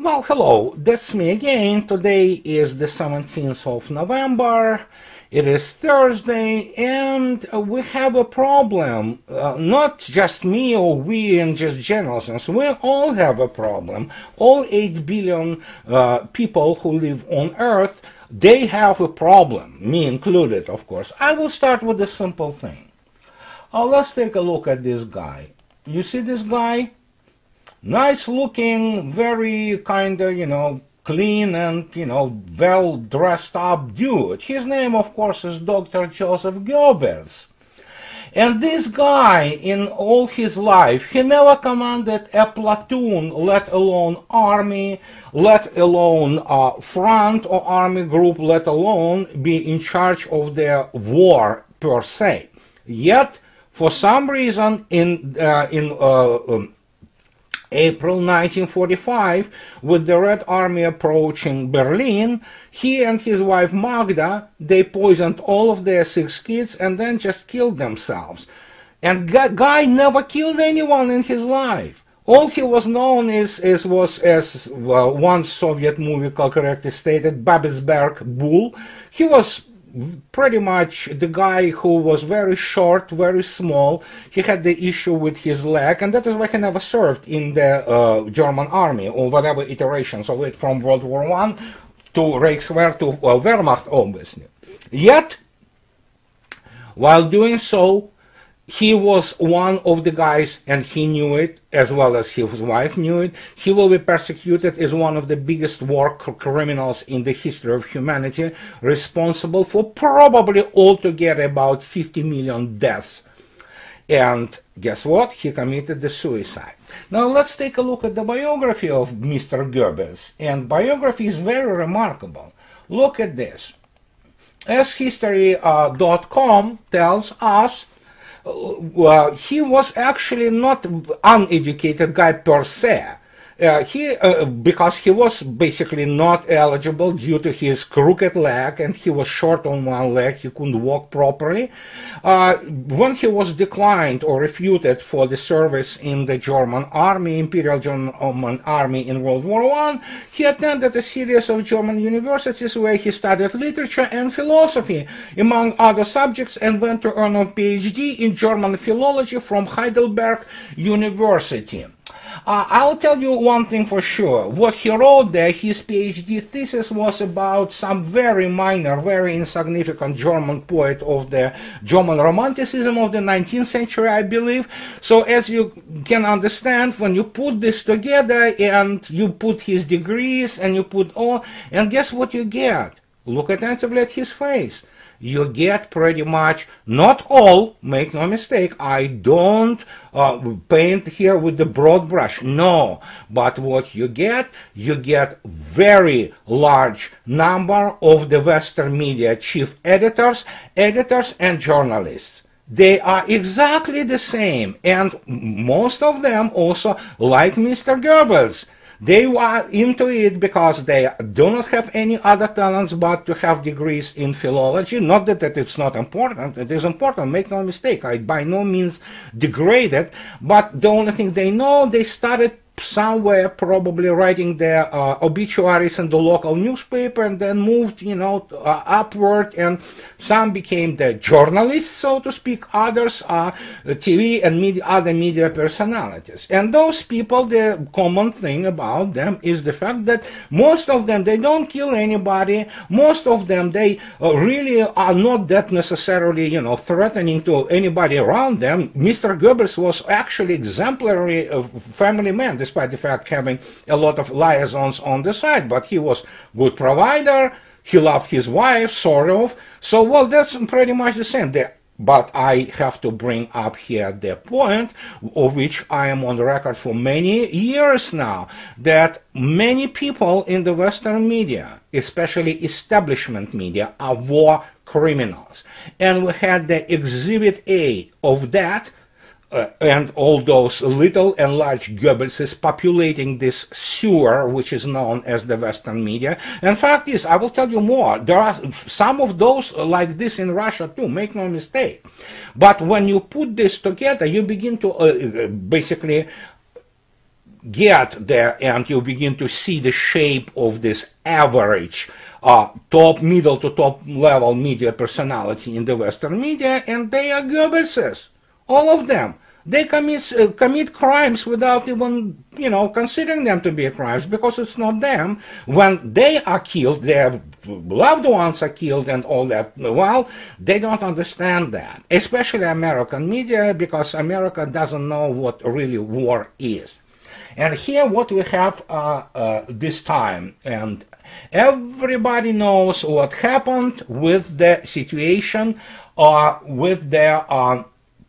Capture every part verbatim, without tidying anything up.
Well, hello, that's me again. Today is the seventeenth of November. It is Thursday, and uh, we have a problem. Uh, not just me or we in just general sense. We all have a problem. All eight billion uh, people who live on Earth, they have a problem, me included, of course. I will start with a simple thing. Uh, let's take a look at this guy. You see this guy? Nice looking, very kind of, you know, clean and, you know, well dressed up dude. His name, of course, is Doctor Joseph Goebbels. And this guy, in all his life, he never commanded a platoon, let alone army, let alone a front or army group, let alone be in charge of the war per se. Yet, for some reason, in, uh, in, uh, um, April nineteen forty-five, with the Red Army approaching Berlin, he and his wife Magda, they poisoned all of their six kids and then just killed themselves. And guy never killed anyone in his life. All he was known is, is was as well, one Soviet movie correctly stated, Babelsberg Bull. He was pretty much the guy who was very short, very small. He had the issue with his leg, and that is why he never served in the uh, German army, or whatever iterations of it, from World War One to Reichswehr to uh, Wehrmacht, obviously. Yet, while doing so, he was one of the guys, and he knew it, as well as his wife knew it. He will be persecuted as one of the biggest war criminals in the history of humanity, responsible for probably altogether about fifty million deaths. And guess what? He committed the suicide. Now let's take a look at the biography of Mister Goebbels. And biography is very remarkable. Look at this. As history dot com uh, tells us, Uh, he was actually not an uneducated guy per se. Uh, he, uh, because he was basically not eligible due to his crooked leg, and he was short on one leg, he couldn't walk properly. Uh, when he was declined or refuted for the service in the German army, Imperial German army in World War One, he attended a series of German universities where he studied literature and philosophy, among other subjects, and went to earn a PhD in German philology from Heidelberg University. Uh, I'll tell you one thing for sure. What he wrote there, his PhD thesis, was about some very minor, very insignificant German poet of the German Romanticism of the nineteenth century, I believe. So as you can understand, when you put this together and you put his degrees and you put all, and guess what you get? Look attentively at his face. You get pretty much, not all, make no mistake, I don't uh, paint here with the broad brush, no, but what you get, you get very large number of the Western media chief editors, editors and journalists. They are exactly the same, and most of them also, like Mister Goebbels, they were into it because they do not have any other talents but to have degrees in philology. Not that, that it's not important, it is important, make no mistake, I by no means degrade it, but the only thing they know, they started somewhere probably writing their uh, obituaries in the local newspaper, and then moved, you know, uh, upward, and some became the journalists, so to speak, others are T V and media, other media personalities. And those people, the common thing about them is the fact that most of them, they don't kill anybody, most of them, they uh, really are not that necessarily, you know, threatening to anybody around them. Mister Goebbels was actually exemplary uh, family man, despite the fact having a lot of liaisons on the side, but he was good provider, he loved his wife, sort of, so, well, that's pretty much the same. The, but I have to bring up here the point, of which I am on the record for many years now, that many people in the Western media, especially establishment media, are war criminals. And we had the Exhibit A of that, Uh, and all those little and large Goebbelses populating this sewer, which is known as the Western media. And fact is, I will tell you more, there are some of those like this in Russia too, make no mistake. But when you put this together, you begin to uh, basically get there and you begin to see the shape of this average uh, top, middle to top level media personality in the Western media, and they are Goebbelses, all of them. They commit uh, commit crimes without even, you know, considering them to be crimes, because it's not them. When they are killed, their loved ones are killed and all that. Well, they don't understand that, especially American media, because America doesn't know what really war is. And here what we have uh, uh, this time, and everybody knows what happened with the situation uh, with their uh,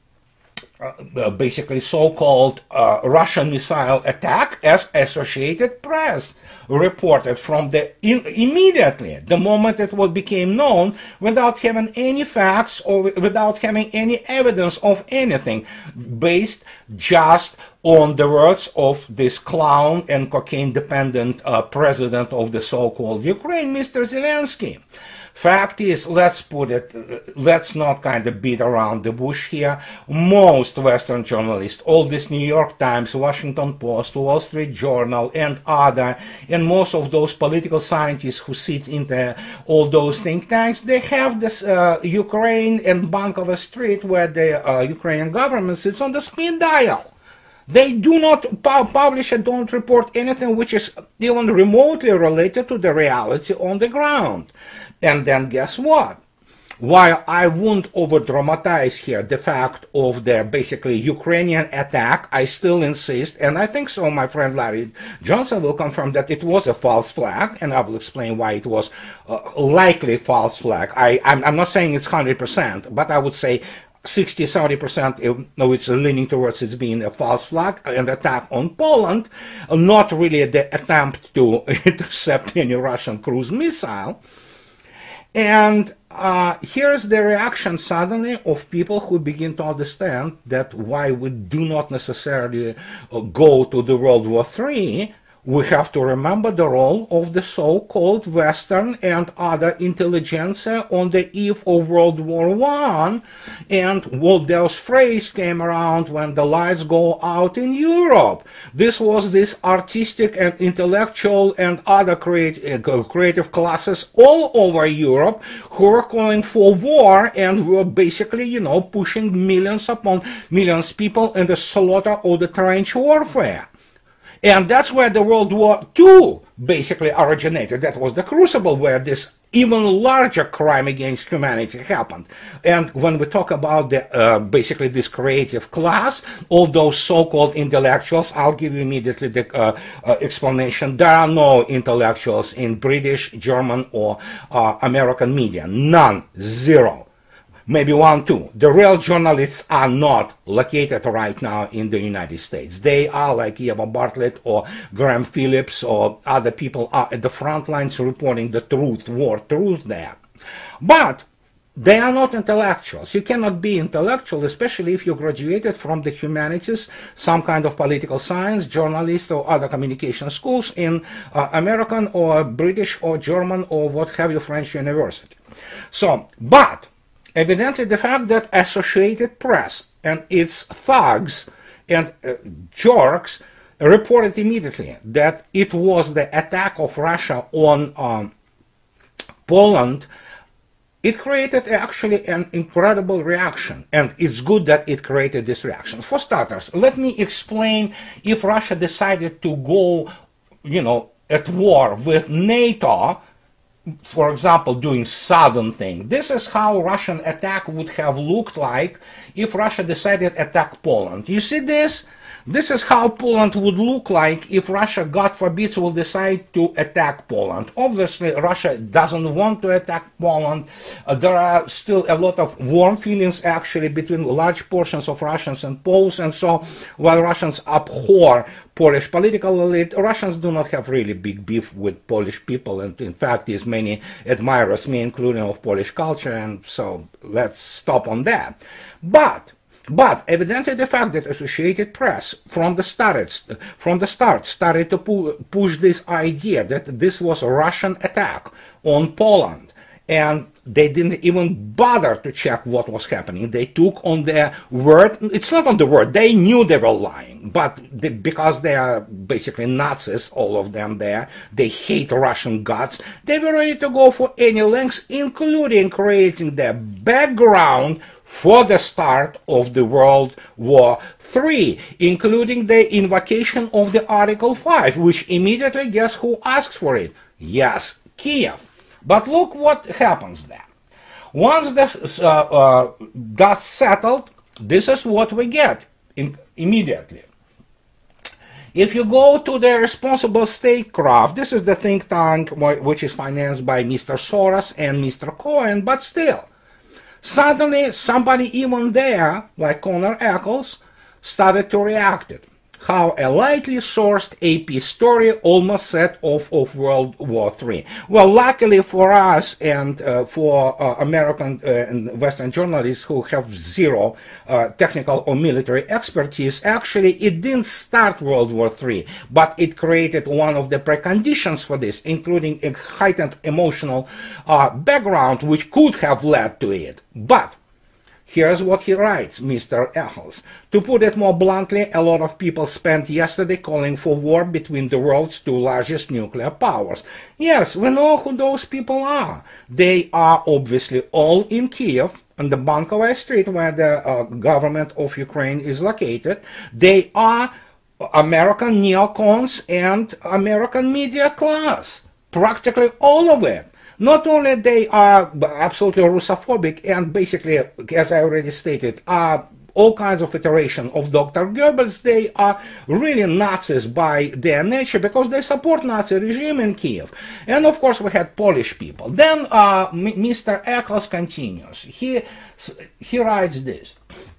Uh, basically so-called uh, Russian missile attack, as Associated Press reported from the in, immediately the moment it was became known, without having any facts or without having any evidence of anything, based just on the words of this clown and cocaine-dependent uh, president of the so-called Ukraine, Mister Zelensky. Fact is, let's put it, let's not kind of beat around the bush here. Most Western journalists, all this New York Times, Washington Post, Wall Street Journal, and other, and most of those political scientists who sit in the, all those think tanks, they have this uh, Ukraine and Bankovo Street where the uh, Ukrainian government sits on the speed dial. They do not pu publish and don't report anything which is even remotely related to the reality on the ground. And then guess what? While I won't over-dramatize here the fact of the basically Ukrainian attack, I still insist, and I think so my friend Larry Johnson will confirm, that it was a false flag, and I will explain why it was uh, likely false flag. I, I'm, I'm not saying it's one hundred percent, but I would say sixty, seventy percent of it's leaning towards it's being a false flag, an attack on Poland, not really the attempt to intercept any Russian cruise missile. And uh, here's the reaction suddenly of people who begin to understand that why we do not necessarily uh, go to the World War Three. We have to remember the role of the so-called Western and other intelligentsia on the eve of World War One, and Walter's phrase came around when the lights go out in Europe. This was this artistic and intellectual and other creative, creative classes all over Europe who were calling for war and were basically, you know, pushing millions upon millions of people in the slaughter of the trench warfare. And that's where the World War Two basically originated. That was the crucible where this even larger crime against humanity happened. And when we talk about the uh, basically this creative class, all those so-called intellectuals, I'll give you immediately the uh, uh, explanation. There are no intellectuals in British, German, or uh, American media. None. Zero. Maybe one, two. The real journalists are not located right now in the United States. They are like Eva Bartlett or Graham Phillips or other people are at the front lines reporting the truth, war truth there. But they are not intellectuals. You cannot be intellectual, especially if you graduated from the humanities, some kind of political science, journalist, or other communication schools in uh, American or British or German or what have you, French university. So, but evidently the fact that Associated Press and its thugs and uh, jerks reported immediately that it was the attack of Russia on um, Poland, it created actually an incredible reaction, and it's good that it created this reaction. For starters, let me explain, if Russia decided to go, you know, at war with NATO, for example, doing southern thing. This is how Russian attack would have looked like if Russia decided to attack Poland. You see this? This is how Poland would look like if Russia, God forbid, will decide to attack Poland. Obviously, Russia doesn't want to attack Poland. Uh, there are still a lot of warm feelings, actually, between large portions of Russians and Poles. And so, while Russians abhor Polish political elite, Russians do not have really big beef with Polish people. And in fact, there's many admirers, me including, of Polish culture. And so, let's stop on that. But But evidently the fact that Associated Press from the start, from the start started to pu push this idea that this was a Russian attack on Poland, and they didn't even bother to check what was happening. They took on their word. It's not on the word. They knew they were lying, but they, because they are basically Nazis, all of them there, they hate Russian gods, they were ready to go for any lengths, including creating the background for the start of the World War Three, including the invocation of the Article five, which immediately, guess who asks for it? Yes, Kiev. But look what happens there. Once the uh, uh, dust settled, this is what we get in, immediately. If you go to the Responsible Statecraft, this is the think tank which is financed by Mister Soros and Mister Cohen, but still, suddenly somebody even there, like Connor Eccles, started to react it. How a lightly sourced A P story almost set off of World War Three. Well, luckily for us and uh, for uh, American uh, and Western journalists who have zero uh, technical or military expertise, actually it didn't start World War Three, but it created one of the preconditions for this, including a heightened emotional uh, background which could have led to it. But here's what he writes, Mister Eccles. To put it more bluntly, a lot of people spent yesterday calling for war between the world's two largest nuclear powers. Yes, we know who those people are. They are obviously all in Kiev, on the Bankovaya Street where the uh, government of Ukraine is located. They are American neocons and American media class. Practically all of it. Not only they are absolutely Russophobic and basically, as I already stated, are all kinds of iteration of Doctor Goebbels, they are really Nazis by their nature because they support Nazi regime in Kiev. And of course we had Polish people. Then uh, Mister Eccles continues. He, he writes this.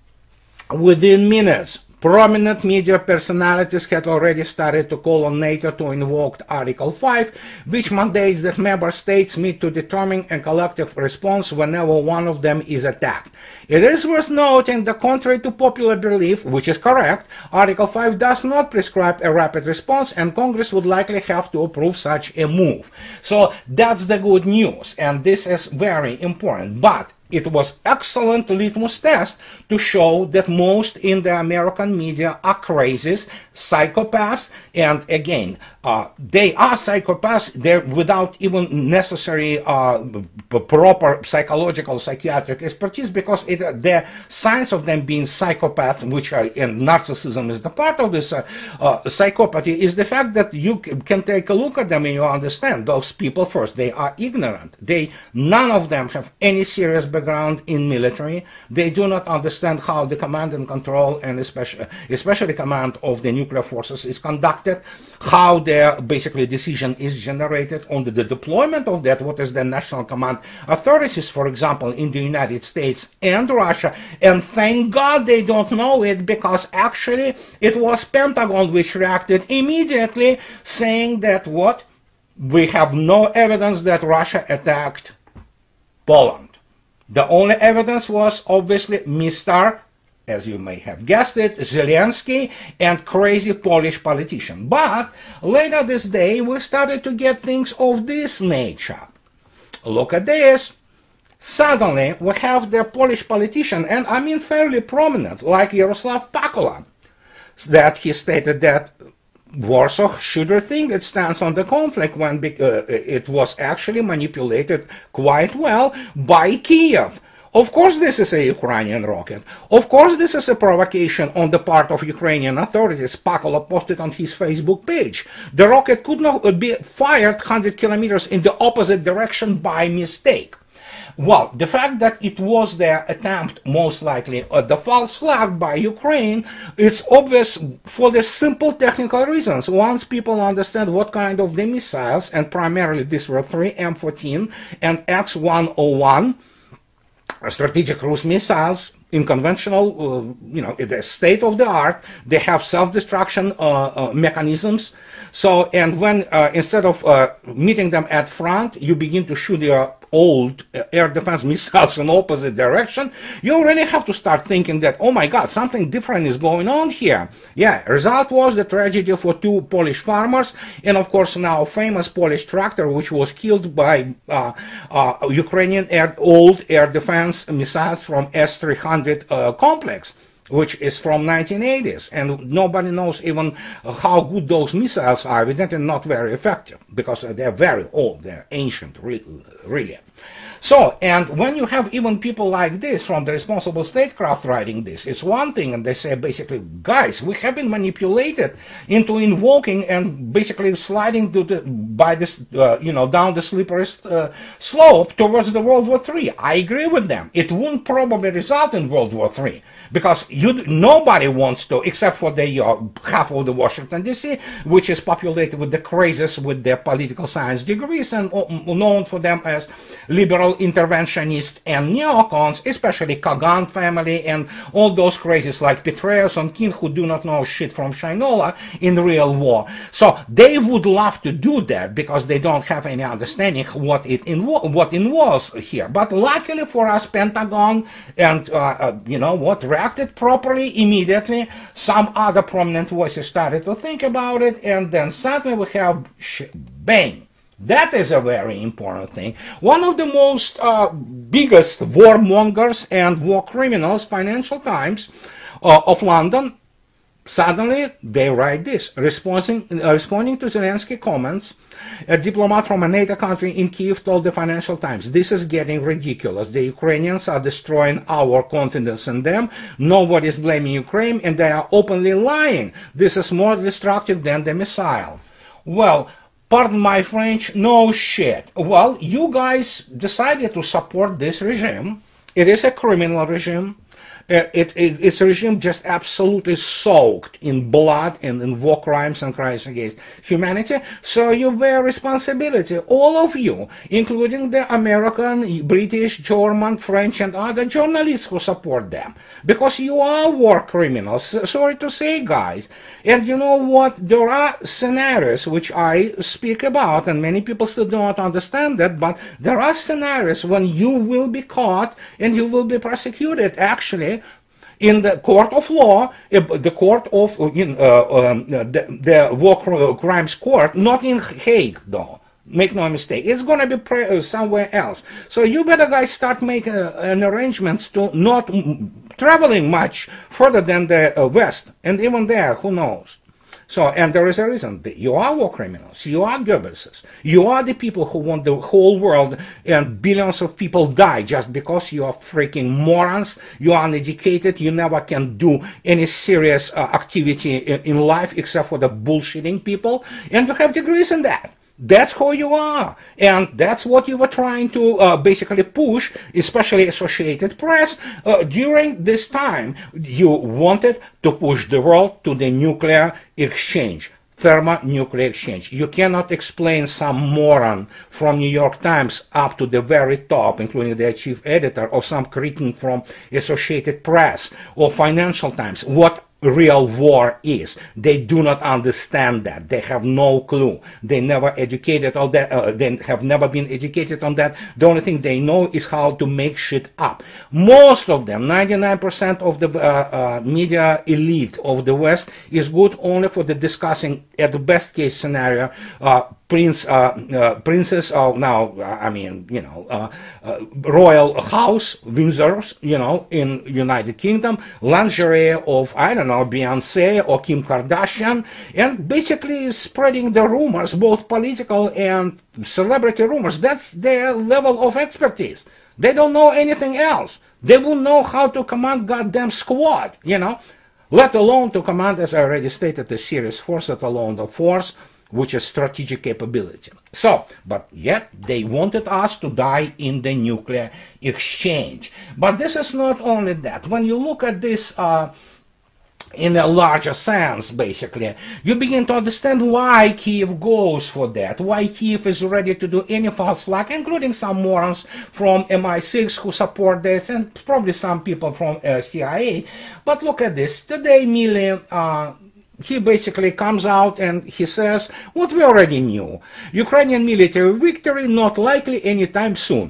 Within minutes, prominent media personalities had already started to call on NATO to invoke Article five, which mandates that member states meet to determine a collective response whenever one of them is attacked. It is worth noting that contrary to popular belief, which is correct, Article five does not prescribe a rapid response, and Congress would likely have to approve such a move. So that's the good news, and this is very important. But it was excellent litmus test to show that most in the American media are crazies, psychopaths, and again, uh, they are psychopaths. They're without even necessary uh, proper psychological, psychiatric expertise, because it, uh, the signs of them being psychopaths, which are, and narcissism is the part of this uh, uh, psychopathy, is the fact that you can take a look at them and you understand those people first. They are ignorant. They, none of them have any serious background in military. They do not understand how the command and control, and especially, especially command of the nuclear forces is conducted, how their basically decision is generated on the, the deployment of that, what is the national command authorities, for example, in the United States and Russia. And thank God they don't know it, because actually it was Pentagon which reacted immediately, saying that what? We have no evidence that Russia attacked Poland. The only evidence was obviously Mister, as you may have guessed it, Zelensky and crazy Polish politician. But later this day we started to get things of this nature. Look at this. Suddenly we have the Polish politician, and I mean fairly prominent, like Yaroslav Pakula, that he stated that Warsaw should rethink its stance on the conflict when uh, it was actually manipulated quite well by Kiev. Of course this is a Ukrainian rocket. Of course this is a provocation on the part of Ukrainian authorities. Pakula posted on his Facebook page. The rocket could not be fired one hundred kilometers in the opposite direction by mistake. Well, the fact that it was their attempt, most likely, at the false flag by Ukraine, it's obvious for the simple technical reasons. Once people understand what kind of the missiles, and primarily these were three M fourteen and X one oh one, strategic cruise missiles, in conventional, uh, you know, the state of the art, they have self-destruction uh, uh, mechanisms. So, and when uh, instead of uh, meeting them at front, you begin to shoot your old air defense missiles in opposite direction, you really have to start thinking that, oh my God, something different is going on here. Yeah, result was the tragedy for two Polish farmers, and of course now famous Polish tractor, which was killed by uh, uh, Ukrainian air, old air defense missiles from S three hundred uh, complex, which is from nineteen eighties, and nobody knows even how good those missiles are. Evidently not very effective, because they're very old, they're ancient, really. So, and when you have even people like this from the responsible statecraft writing this, it's one thing, and they say basically, guys, we have been manipulated into invoking and basically sliding to the, by this, uh, you know, down the slippery uh, slope towards the World War Three. I agree with them. It won't probably result in World War Three, because you, nobody wants to, except for the uh, half of the Washington D C, which is populated with the crazies with their political science degrees and uh, known for them as liberal interventionists and neocons, especially Kagan family and all those crazies like Petraeus and King, who do not know shit from Shinola in real war. So they would love to do that because they don't have any understanding what it invo what involves here. But luckily for us, Pentagon and uh, uh, you know what reacted properly immediately. Some other prominent voices started to think about it, and then suddenly we have sh bang. That is a very important thing. One of the most uh, biggest warmongers and war criminals, Financial Times uh, of London, suddenly they write this, responding, uh, responding to Zelensky comments. A diplomat from a NATO country in Kiev told the Financial Times, this is getting ridiculous. The Ukrainians are destroying our confidence in them. Nobody is blaming Ukraine, and they are openly lying. This is more destructive than the missile. Well, pardon my French, no shit. Well, you guys decided to support this regime. It is a criminal regime. Uh, it, it, it's a regime just absolutely soaked in blood and in war crimes and crimes against humanity. So you bear responsibility, all of you, including the American, British, German, French, and other journalists who support them. Because you are war criminals, sorry to say, guys. And you know what? There are scenarios which I speak about, and many people still do not understand that, but there are scenarios when you will be caught and you will be prosecuted, actually, in the court of law, the court of, uh, um, the, the war crimes court, not in Hague, though. Make no mistake, it's going to be pre uh, somewhere else. So you better, guys, start making uh, an arrangement to not traveling much further than the uh, West. And even there, who knows? So, and there is a reason. You are war criminals. You are Goebbelses. You are the people who want the whole world and billions of people die just because you are freaking morons. You are uneducated. You never can do any serious uh, activity in, in life except for the bullshitting people. And you have degrees in that. That's who you are, and that's what you were trying to uh, basically push, especially Associated Press. Uh, during this time, you wanted to push the world to the nuclear exchange, thermonuclear exchange. You cannot explain some moron from New York Times up to the very top, including their chief editor, or some cretin from Associated Press or Financial Times, what real war is. They do not understand that. They have no clue. They never educated on that. Uh, they have never been educated on that. The only thing they know is how to make shit up. Most of them, ninety-nine percent of the uh, uh, media elite of the West, is good only for the discussing, at the best case scenario, uh, Prince, uh, uh, princess, of now, uh, I mean, you know, uh, uh, royal house, Windsors, you know, in United Kingdom, lingerie of, I don't know, Beyonce or Kim Kardashian, and basically spreading the rumors, both political and celebrity rumors. That's their level of expertise. They don't know anything else. They will know how to command goddamn squad, you know, let alone to command, as I already stated, the serious force, let alone the force, which is strategic capability. So, but yet they wanted us to die in the nuclear exchange. But this is not only that. When you look at this uh, in a larger sense, basically, you begin to understand why Kiev goes for that, why Kiev is ready to do any false flag, including some morons from M I six who support this, and probably some people from uh, C I A. But look at this. Today, Milley, uh, he basically comes out and he says what we already knew. Ukrainian military victory not likely anytime soon.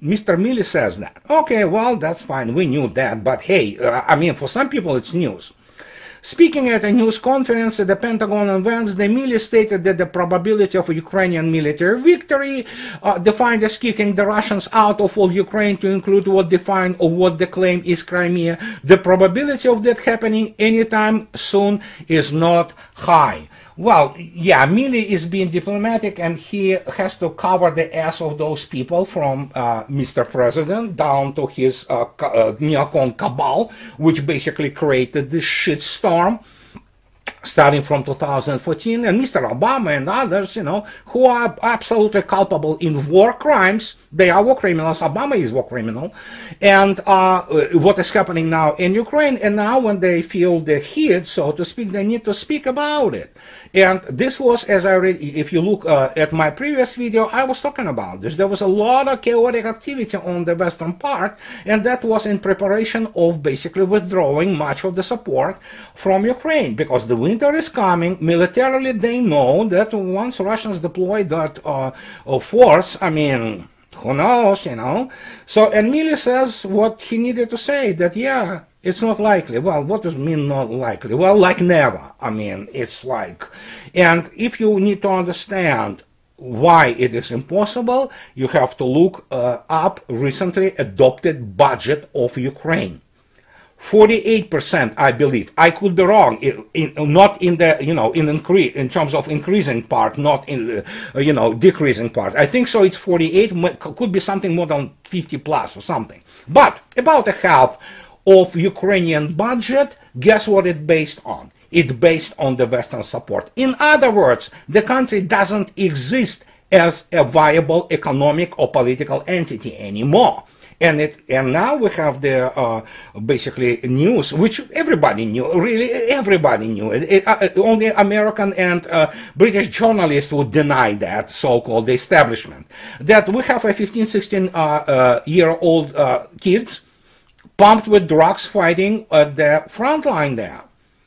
Mister Milley says that. Okay, well, that's fine. We knew that. But hey, uh, I mean, for some people, it's news. Speaking at a news conference at the Pentagon on Wednesday, Milley stated that the probability of a Ukrainian military victory, uh, defined as kicking the Russians out of all Ukraine to include what defined or what they claim is Crimea, the probability of that happening anytime soon is not high. Well, yeah, Milley is being diplomatic, and he has to cover the ass of those people, from uh, Mister President down to his uh, uh, neocon cabal, which basically created this shitstorm starting from two thousand fourteen, and Mister Obama and others, you know, who are absolutely culpable in war crimes. They are war criminals. Obama is war criminal. And uh, what is happening now in Ukraine, and now when they feel the heat, so to speak, they need to speak about it. And this was, as I read, if you look uh, at my previous video, I was talking about this. There was a lot of chaotic activity on the western part, and that was in preparation of basically withdrawing much of the support from Ukraine, because the winter is coming. Militarily, they know that once Russians deploy that uh, force, I mean, who knows, you know. So, and Milley says what he needed to say, that, yeah, it's not likely. Well, what does mean not likely? Well, like never. I mean, it's like, and if you need to understand why it is impossible, you have to look uh, up recently adopted budget of Ukraine. forty-eight percent, I believe. I could be wrong. In, in, not in the, you know, in increase, in terms of increasing part, not in the, uh, you know, decreasing part. I think so. It's forty-eight. Could be something more than fifty plus or something. But about a half of Ukrainian budget, guess what it's based on? It's based on the Western support. In other words, the country doesn't exist as a viable economic or political entity anymore. And it, and now we have the uh, basically news, which everybody knew, really everybody knew. It, it, uh, only American and uh, British journalists would deny that, so-called establishment, that we have a fifteen, sixteen uh, uh, year old uh, kids pumped with drugs fighting at the front line there.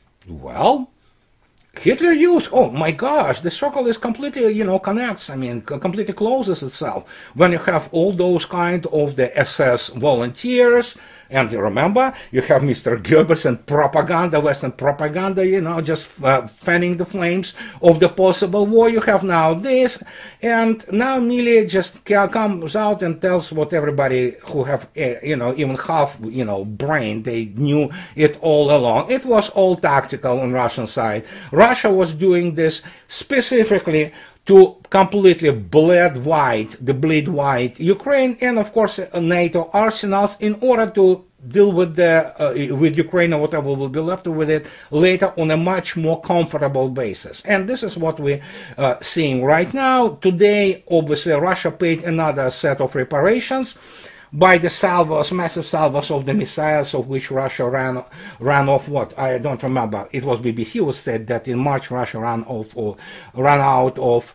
Well, Hitler used, oh my gosh, the circle is completely, you know, connects, I mean, completely closes itself. When you have all those kind of the S S volunteers, and you remember, you have Mister Goebbels and propaganda, Western propaganda, you know, just uh, fanning the flames of the possible war. You have now this, and now Milley just comes out and tells what everybody who have, uh, you know, even half, you know, brain, they knew it all along. It was all tactical on Russian side. Russia was doing this specifically to completely bleed white, the bleed white Ukraine, and of course NATO arsenals, in order to deal with the uh, with Ukraine or whatever will be left with it later on a much more comfortable basis. And this is what we're uh, seeing right now. Today, obviously, Russia paid another set of reparations by the salvos, massive salvos of the missiles, of which Russia ran ran off what? I don't remember. It was B B C who said that in March Russia ran off or ran out of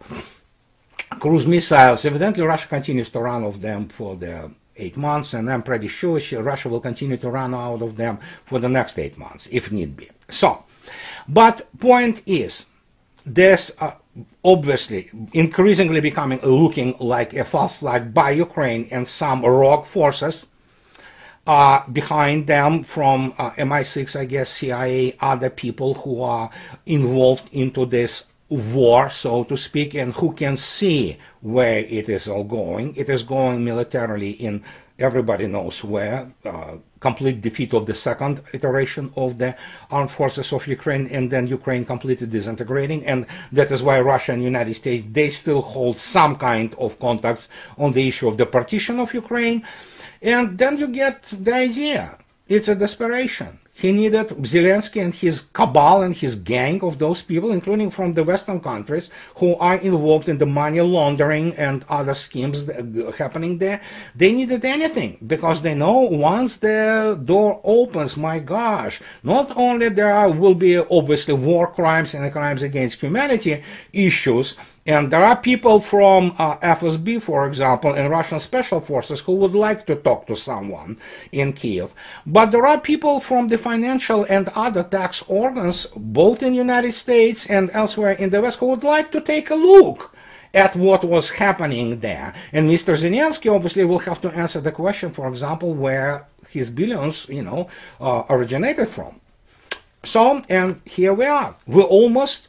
cruise missiles. Evidently, Russia continues to run off them for the eight months, and I'm pretty sure she, Russia will continue to run out of them for the next eight months, if need be. So, but point is, there's uh, obviously increasingly becoming looking like a false flag by Ukraine and some rogue forces uh, behind them from uh, M I six, I guess, C I A, other people who are involved into this war, so to speak, and who can see where it is all going. It is going militarily in everybody knows where. Uh, complete defeat of the second iteration of the armed forces of Ukraine, and then Ukraine completely disintegrating. And that is why Russia and the United States, they still hold some kind of contacts on the issue of the partition of Ukraine. And then you get the idea. It's a desperation. He needed Zelensky and his cabal and his gang of those people, including from the Western countries, who are involved in the money laundering and other schemes happening there. They needed anything, because they know once the door opens, my gosh, not only there will be obviously war crimes and crimes against humanity issues, and there are people from uh, F S B, for example, and Russian special forces who would like to talk to someone in Kiev. But there are people from the financial and other tax organs, both in the United States and elsewhere in the West, who would like to take a look at what was happening there. And Mister Zelensky obviously will have to answer the question, for example, where his billions, you know, uh, originated from. So, and here we are. We're almost,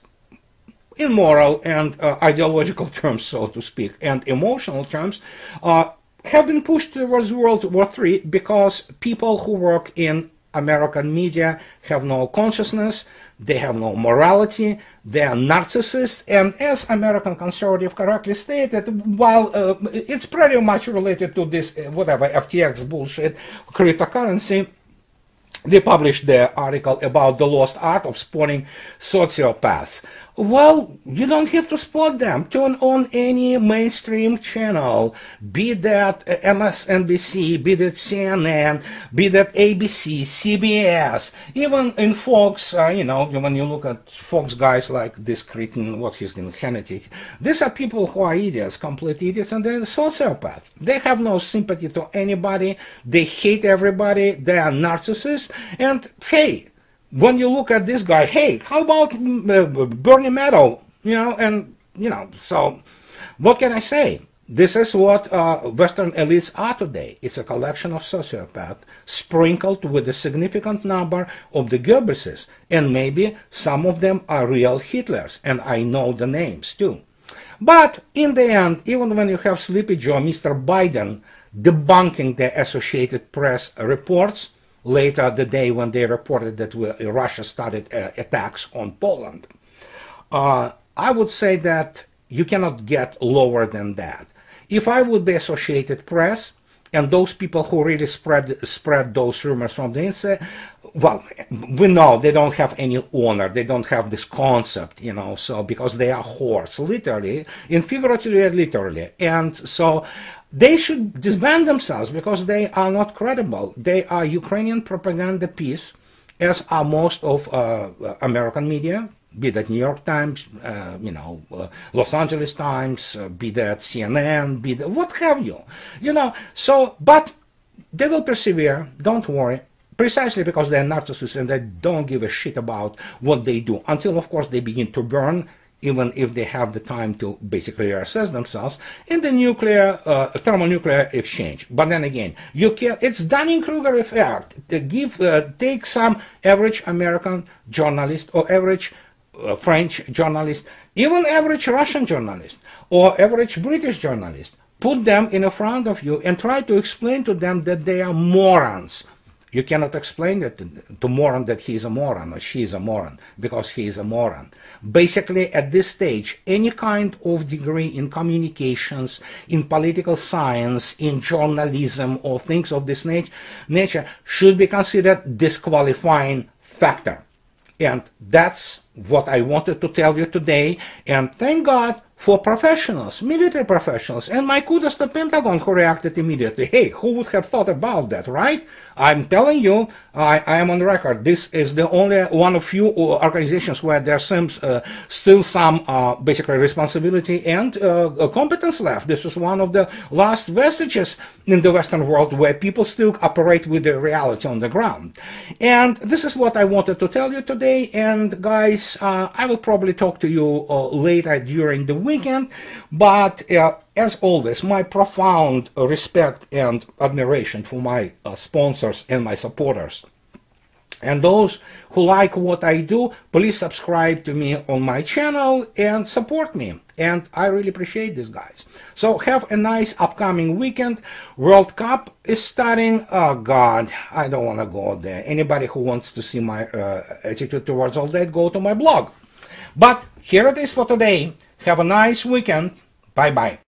in moral and uh, ideological terms, so to speak, and emotional terms, uh, have been pushed towards World War Three because people who work in American media have no consciousness, they have no morality, they are narcissists, and as American Conservative correctly stated, while uh, it's pretty much related to this, uh, whatever, F T X bullshit, cryptocurrency, they published their article about the lost art of spotting sociopaths. Well, you don't have to spot them. Turn on any mainstream channel, be that M S N B C, be that C N N, be that A B C, C B S, even in Fox, uh, you know, when you look at Fox guys like this cretin, what he's in Hannity, these are people who are idiots, complete idiots, and they're sociopaths. They have no sympathy to anybody, they hate everybody, they are narcissists, and hey, when you look at this guy, hey, how about uh, Bernie Madoff? You know, and, you know, so what can I say? This is what uh, Western elites are today. It's a collection of sociopaths sprinkled with a significant number of the Goebbelses, and maybe some of them are real Hitlers, and I know the names too. But in the end, even when you have Sleepy Joe, Mister Biden, debunking the Associated Press reports, later the day when they reported that Russia started uh, attacks on Poland. Uh, I would say that you cannot get lower than that. If I would be Associated Press, and those people who really spread spread those rumors from the inside, well, we know they don't have any honor, they don't have this concept, you know, so because they are whores, literally, in figuratively and literally, and so they should disband themselves because they are not credible. They are Ukrainian propaganda piece, as are most of uh, American media, be that New York Times, uh, you know, uh, Los Angeles Times, uh, be that C N N, be that what have you, you know. So, but they will persevere. Don't worry. Precisely because they're narcissists and they don't give a shit about what they do until, of course, they begin to burn, even if they have the time to basically assess themselves in the nuclear, uh, thermonuclear exchange. But then again, you can, it's Dunning-Kruger effect. To give, uh, take some average American journalist or average uh, French journalist, even average Russian journalist or average British journalist, put them in front of you and try to explain to them that they are morons. You cannot explain it to, to moron that he is a moron or she is a moron because he is a moron. Basically, at this stage, any kind of degree in communications, in political science, in journalism, or things of this nat nature should be considered disqualifying factor. And that's what I wanted to tell you today. And thank God for professionals, military professionals, and my kudos to Pentagon who reacted immediately. Hey, who would have thought about that, right? I'm telling you, I, I am on record. This is the only one of few organizations where there seems uh, still some uh, basically responsibility and uh, competence left. This is one of the last vestiges in the Western world where people still operate with the reality on the ground. And this is what I wanted to tell you today. And guys, uh, I will probably talk to you uh, later during the weekend, but uh, as always, my profound respect and admiration for my uh, sponsors and my supporters. And those who like what I do, please subscribe to me on my channel and support me. And I really appreciate this, guys. So have a nice upcoming weekend. World Cup is starting. Oh, God, I don't want to go there. Anybody who wants to see my uh, attitude towards all that, go to my blog. But here it is for today. Have a nice weekend. Bye-bye.